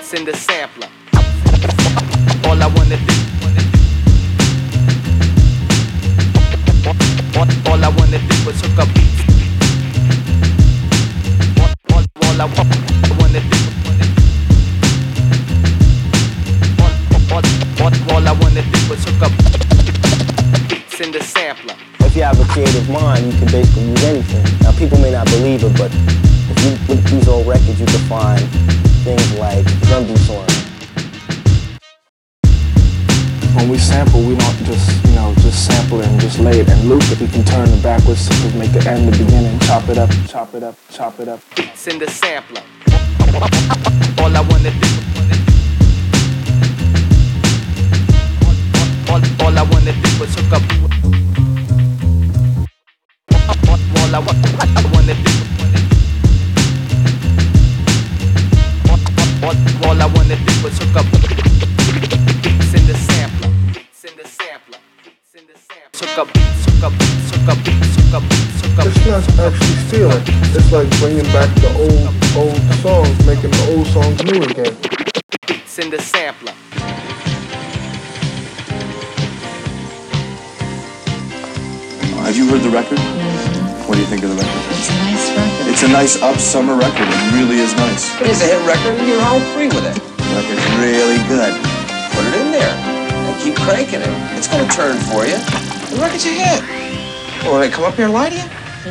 beats in the sampler. All I wanna do. All I wanna do is hook up beats. All I wanna do. All I wanna do is hook up beats in the sampler. If you have a creative mind, you can basically use anything. Now, people may not believe it, but if you look at these old records, you can find things like drum beats on it. When we sample, we don't just sample it and just lay it and loop it. We can turn it backwards to make the end the beginning, chop it up, chop it up, chop it up. Beats in the sampler. All I wanna do. All I wanna do is hook up. All I wanna do. All I wanna do is hook up. Beats in the sampler. Beats in the sampler. Beats in the sampler. Hook up beats, hook up beats, hook up beats, hook up beats, hook up beats. It's not actually stealing. It's like bringing back the old songs, making the old songs new again. Beats in the sampler. Have you heard the record? What do you think of the record? It's a nice record. It's a nice summer record. It really is nice. It is a hit record and you're home free with it. The record's really good. Put it in there and keep cranking it. It's gonna turn for you. The record's a hit. Well, they come up here and lie to you?